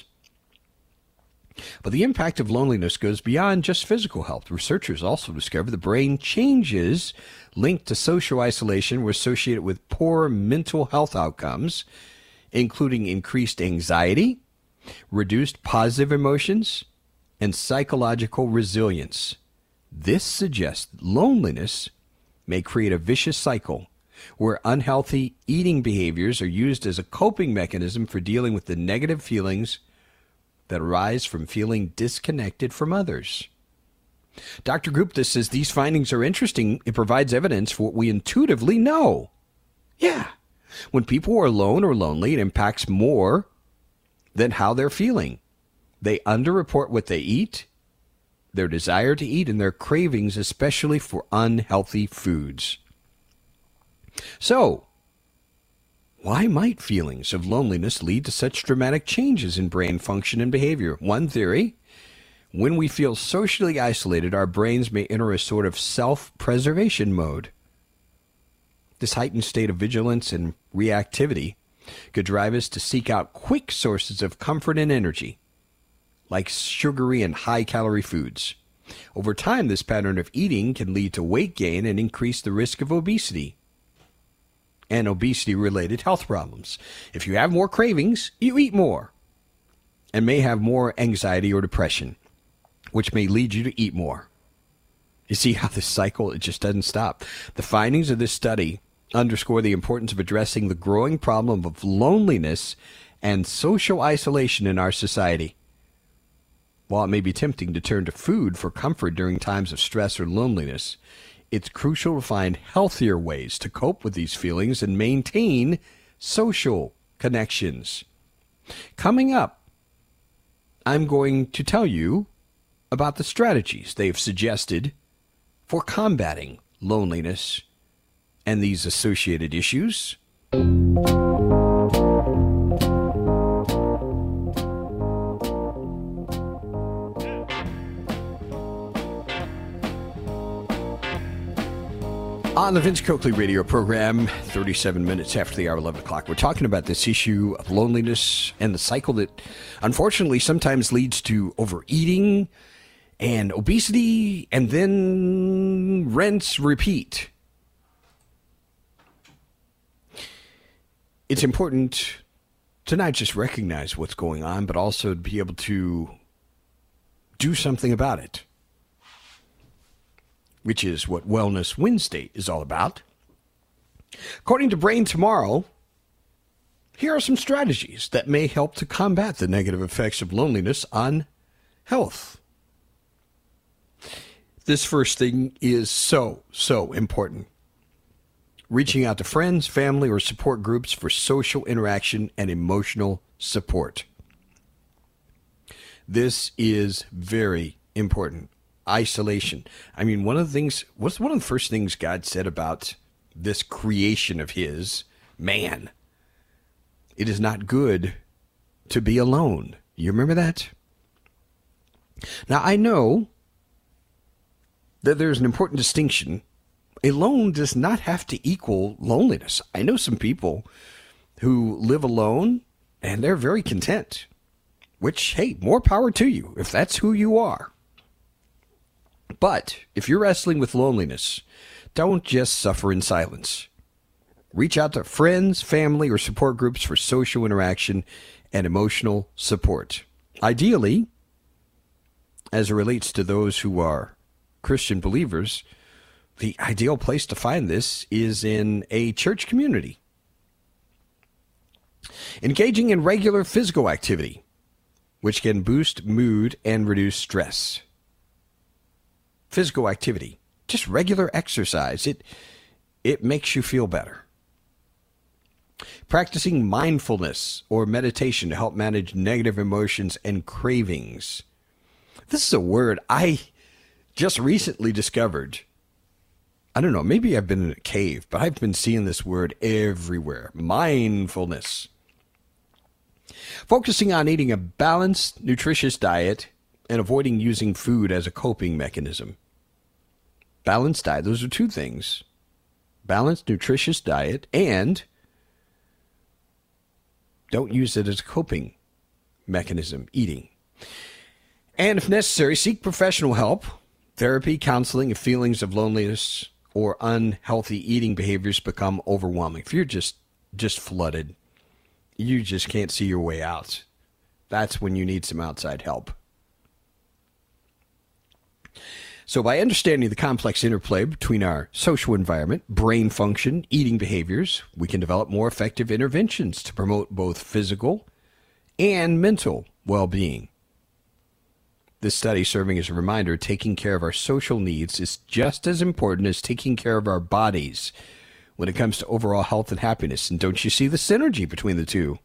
But the impact of loneliness goes beyond just physical health. Researchers also discovered the brain changes linked to social isolation were associated with poor mental health outcomes, including increased anxiety, reduced positive emotions, and psychological resilience. This suggests loneliness may create a vicious cycle where unhealthy eating behaviors are used as a coping mechanism for dealing with the negative feelings that arise from feeling disconnected from others. Doctor Gupta says these findings are interesting. It provides evidence for what we intuitively know. Yeah, when people are alone or lonely, it impacts more than how they're feeling. They underreport what they eat, their desire to eat, and their cravings, especially for unhealthy foods. So, why might feelings of loneliness lead to such dramatic changes in brain function and behavior? One theory: when we feel socially isolated, our brains may enter a sort of self-preservation mode. This heightened state of vigilance and reactivity could drive us to seek out quick sources of comfort and energy, like sugary and high-calorie foods. Over time, this pattern of eating can lead to weight gain and increase the risk of obesity and obesity-related health problems. If you have more cravings, you eat more and may have more anxiety or depression, which may lead you to eat more. You see how this cycle, it just doesn't stop. The findings of this study underscore the importance of addressing the growing problem of loneliness and social isolation in our society. While it may be tempting to turn to food for comfort during times of stress or loneliness, it's crucial to find healthier ways to cope with these feelings and maintain social connections. Coming up, I'm going to tell you about the strategies they've suggested for combating loneliness and these associated issues. On the Vince Coakley radio program, thirty-seven minutes after the hour, eleven o'clock, we're talking about this issue of loneliness and the cycle that unfortunately sometimes leads to overeating and obesity and then rinse, repeat. It's important to not just recognize what's going on, but also to be able to do something about it, which is what Wellness Wednesday is all about. According to Brain Tomorrow, here are some strategies that may help to combat the negative effects of loneliness on health. This first thing is so, so important. Reaching out to friends, family, or support groups for social interaction and emotional support. This is very important. Isolation. I mean, one of the things, what's one of the first things God said about this creation of his, man? It is not good to be alone. You remember that? Now, I know that there's an important distinction. Alone does not have to equal loneliness. I know some people who live alone and they're very content, which, hey, more power to you if that's who you are. But if you're wrestling with loneliness, don't just suffer in silence. Reach out to friends, family, or support groups for social interaction and emotional support. Ideally, as it relates to those who are Christian believers, the ideal place to find this is in a church community. Engaging in regular physical activity, which can boost mood and reduce stress. Physical activity, just regular exercise, it it makes you feel better. Practicing mindfulness or meditation to help manage negative emotions and cravings. This is a word I just recently discovered. I don't know, maybe I've been in a cave, but I've been seeing this word everywhere. Mindfulness. Focusing on eating a balanced, nutritious diet and avoiding using food as a coping mechanism. Balanced diet, those are two things. Balanced, nutritious diet, and don't use it as a coping mechanism, eating. And if necessary, seek professional help, therapy, counseling, if feelings of loneliness or unhealthy eating behaviors become overwhelming. If you're just, just flooded, you just can't see your way out, that's when you need some outside help. So by understanding the complex interplay between our social environment, brain function, eating behaviors, we can develop more effective interventions to promote both physical and mental well-being. This study serving as a reminder, taking care of our social needs is just as important as taking care of our bodies when it comes to overall health and happiness. And don't you see the synergy between the two?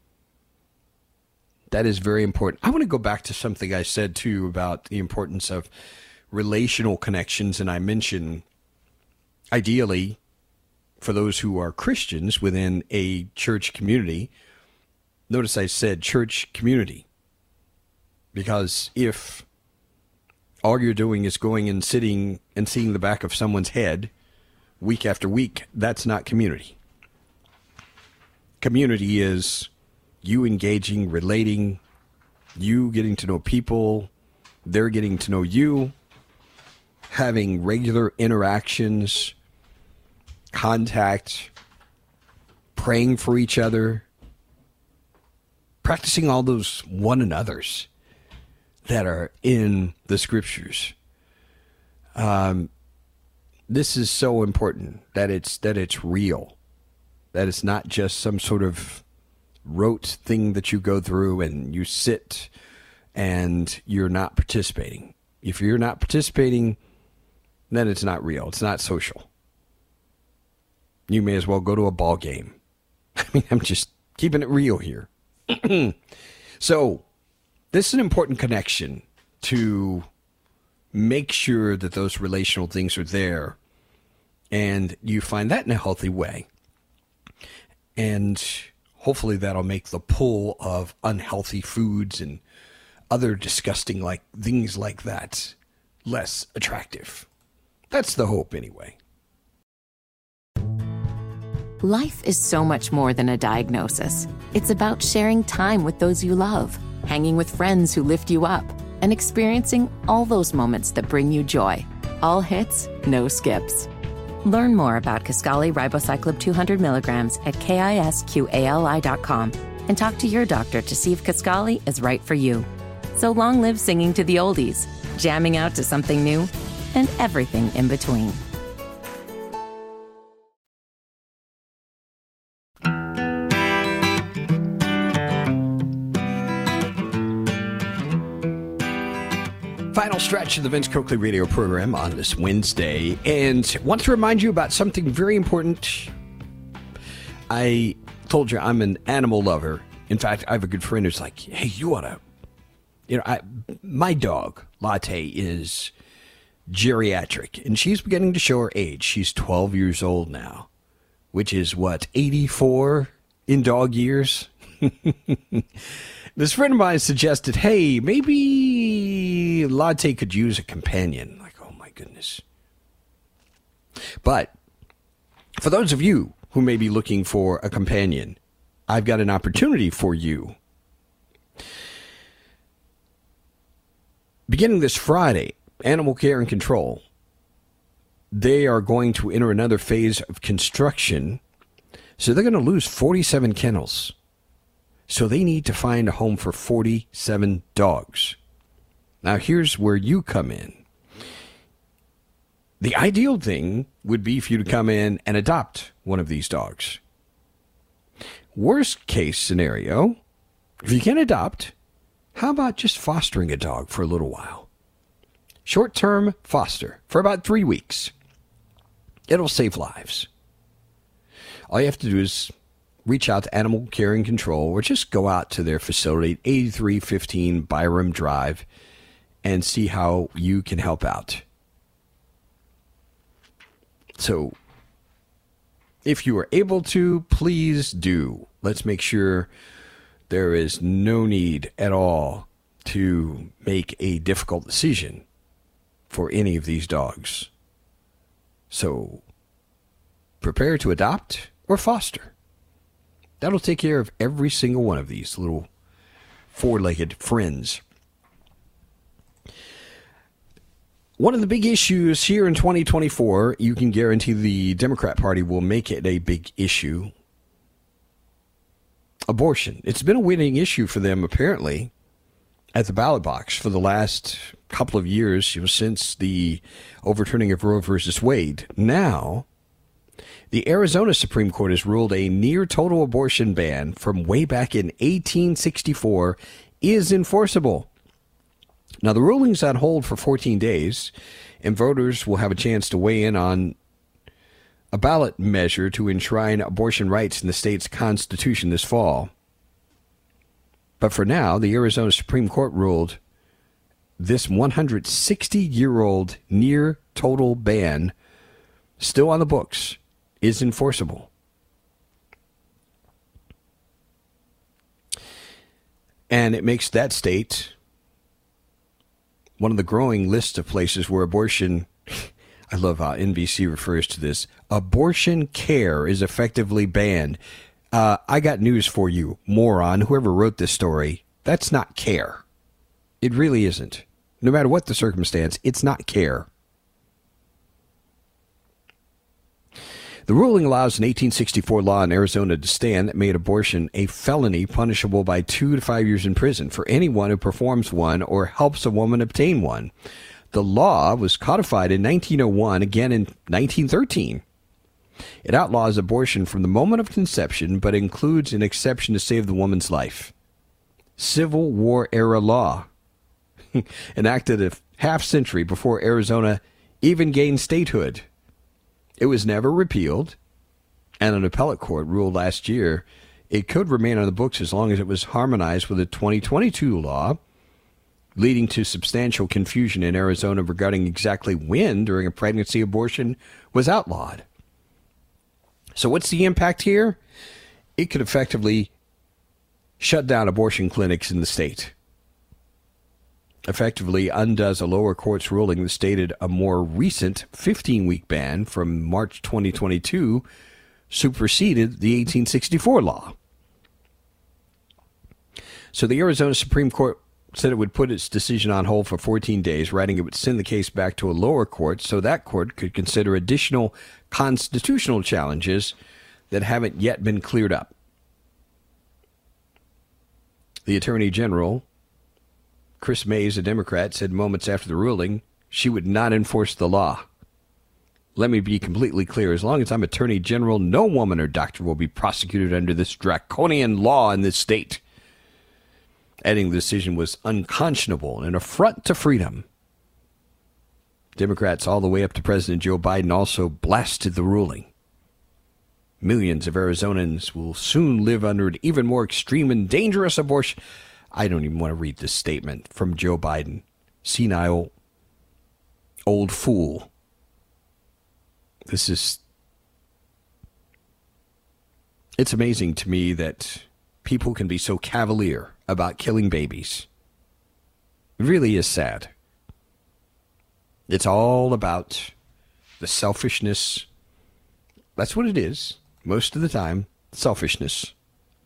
That is very important. I want to go back to something I said, too, about the importance of relational connections. And I mentioned, ideally, for those who are Christians within a church community, notice I said church community. Because if all you're doing is going and sitting and seeing the back of someone's head week after week, that's not community. Community is you engaging, relating, You getting to know people, they're getting to know you, having regular interactions, contact, praying for each other, practicing all those one another's that are in the scriptures. Um, this is so important that it's that it's real, that it's not just some sort of rote thing that you go through and you sit and you're not participating. If you're not participating, then it's not real. It's not social. You may as well go to a ball game. I mean, I'm just keeping it real here. So, this is an important connection to make sure that those relational things are there, and you find that in a healthy way. And hopefully that'll make the pull of unhealthy foods and other disgusting like things like that less attractive. That's the hope anyway. Life is so much more than a diagnosis. It's about sharing time with those you love, hanging with friends who lift you up, and experiencing all those moments that bring you joy. All hits, no skips. Learn more about Kisqali Ribociclib two hundred milligrams at kisqali dot com and talk to your doctor to see if Kisqali is right for you. So long live singing to the oldies, jamming out to something new, and everything in between. Final stretch of the Vince Coakley radio program on this Wednesday, and want to remind you about something very important. I told you I'm an animal lover. In fact, I have a good friend who's like, hey, you ought to, you know, I, my dog, Latte, is geriatric, and she's beginning to show her age. She's twelve years old now, which is, what, eighty-four in dog years? This friend of mine suggested, hey, maybe Latte could use a companion. Like, oh my goodness. But for those of you who may be looking for a companion, I've got an opportunity for you. Beginning this Friday, Animal Care and Control, they are going to enter another phase of construction. So they're going to lose forty-seven kennels. So they need to find a home for forty-seven dogs. Now, here's where you come in. The ideal thing would be for you to come in and adopt one of these dogs. Worst case scenario, if you can adopt, how about just fostering a dog for a little while? Short-term foster for about three weeks. It'll save lives. All you have to do is reach out to Animal Care and Control, or just go out to their facility at eighty-three fifteen Byram Drive and see how you can help out. So, if you are able to, please do. Let's make sure there is no need at all to make a difficult decision for any of these dogs. So, prepare to adopt or foster. That'll take care of every single one of these little four-legged friends. One of the big issues here in twenty twenty-four, you can guarantee the Democrat Party will make it a big issue. Abortion. It's been a winning issue for them, apparently, at the ballot box for the last couple of years, you know, since the overturning of Roe versus Wade. Now, the Arizona Supreme Court has ruled a near-total abortion ban from way back in eighteen sixty-four is enforceable. Now, the ruling's on hold for fourteen days, and voters will have a chance to weigh in on a ballot measure to enshrine abortion rights in the state's constitution this fall. But for now, the Arizona Supreme Court ruled this one hundred sixty-year-old near-total ban, still on the books, is enforceable. And it makes that state one of the growing lists of places where abortion, I love how N B C refers to this, abortion care is effectively banned. Uh, I got news for you, moron, whoever wrote this story. That's not care. It really isn't. No matter what the circumstance, it's not care. The ruling allows an eighteen sixty-four law in Arizona to stand that made abortion a felony punishable by two to five years in prison for anyone who performs one or helps a woman obtain one. The law was codified in nineteen oh one, again in nineteen thirteen. It outlaws abortion from the moment of conception, but includes an exception to save the woman's life. Civil War-era law, enacted a half-century before Arizona even gained statehood. It was never repealed, and an appellate court ruled last year it could remain on the books as long as it was harmonized with the twenty twenty-two law, leading to substantial confusion in Arizona regarding exactly when during a pregnancy abortion was outlawed. So what's the impact here? It could effectively shut down abortion clinics in the state. Effectively undoes a lower court's ruling that stated a more recent fifteen-week ban from March twenty twenty-two superseded the eighteen sixty-four law. So the Arizona Supreme Court said it would put its decision on hold for fourteen days, writing it would send the case back to a lower court so that court could consider additional constitutional challenges that haven't yet been cleared up. The Attorney General, Chris Mays, a Democrat, said moments after the ruling she would not enforce the law. Let me be completely clear. As long as I'm Attorney General, no woman or doctor will be prosecuted under this draconian law in this state. Adding the decision was unconscionable and an affront to freedom. Democrats all the way up to President Joe Biden also blasted the ruling. Millions of Arizonans will soon live under an even more extreme and dangerous abortion. I don't even want to read this statement from Joe Biden. Senile old fool. This is... It's amazing to me that people can be so cavalier about killing babies. It really is sad. It's all about the selfishness. That's what it is, most of the time, selfishness.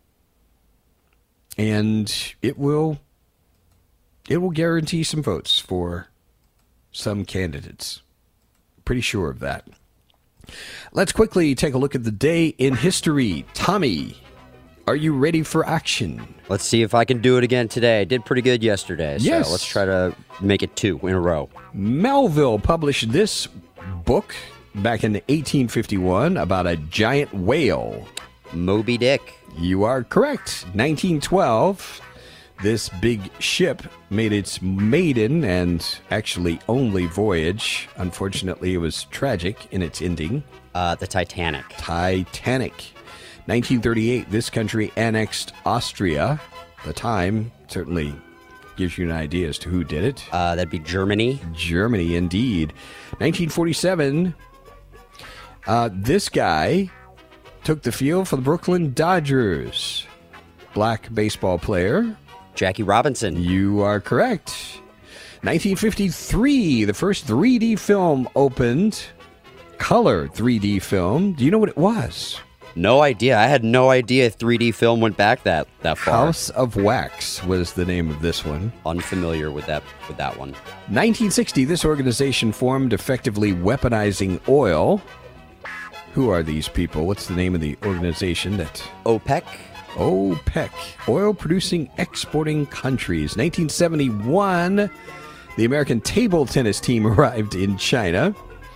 And it will, it will guarantee some votes for some candidates. Pretty sure of that. Let's quickly take a look at the day in history. Tommy, are you ready for action? Let's see if I can do it again today. I did pretty good yesterday, so yes. Let's try to make it two in a row. Melville published this book back in eighteen fifty-one about a giant whale. Moby Dick. You are correct. nineteen twelve, this big ship made its maiden and actually only voyage. Unfortunately, it was tragic in its ending. Uh, the Titanic. Titanic. nineteen thirty-eight, this country annexed Austria. The time certainly gives you an idea as to who did it. Uh, that'd be Germany. Germany, indeed. nineteen forty-seven, uh, this guy took the field for the Brooklyn Dodgers. Black baseball player. Jackie Robinson. You are correct. nineteen fifty-three, the first three D film opened. Color three D film. Do you know what it was? No idea. I had no idea three D film went back that, that far. House of Wax was the name of this one. Unfamiliar with that with that one. nineteen sixty, this organization formed, effectively weaponizing oil. Who are these people? What's the name of the organization that... OPEC? OPEC, oil-producing exporting countries. nineteen seventy-one, the American table tennis team arrived in China.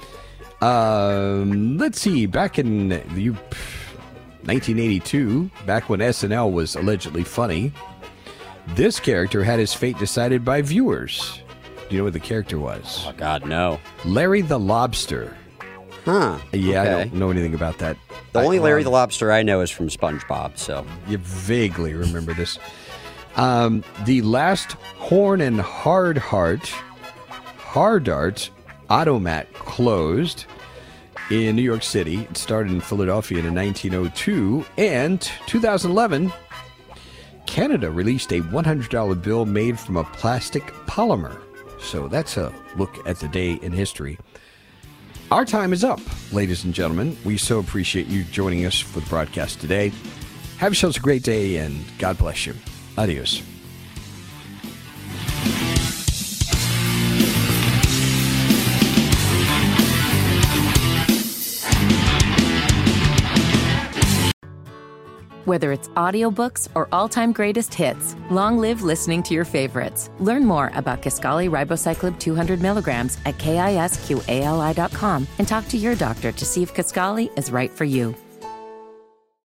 Um, let's see, back in the nineteen eighty-two, back when S N L was allegedly funny, this character had his fate decided by viewers. Do you know what the character was? Oh, God, no. Larry the Lobster. Huh. Yeah, okay. I don't know anything about that. The only I, Larry um, the Lobster I know is from SpongeBob, so. You vaguely remember this. Um, the last Horn and Hard Heart, Hard Art Automat closed in New York City. It started in Philadelphia in nineteen oh two. And two thousand eleven, Canada released a one hundred dollar bill made from a plastic polymer. So that's a look at the day in history. Our time is up, ladies and gentlemen. We so appreciate you joining us for the broadcast today. Have yourselves a great day, and God bless you. Adios. Whether it's audiobooks or all-time greatest hits, long live listening to your favorites. Learn more about Kisqali Ribociclib two hundred milligrams at kisqali dot com and talk to your doctor to see if Kisqali is right for you.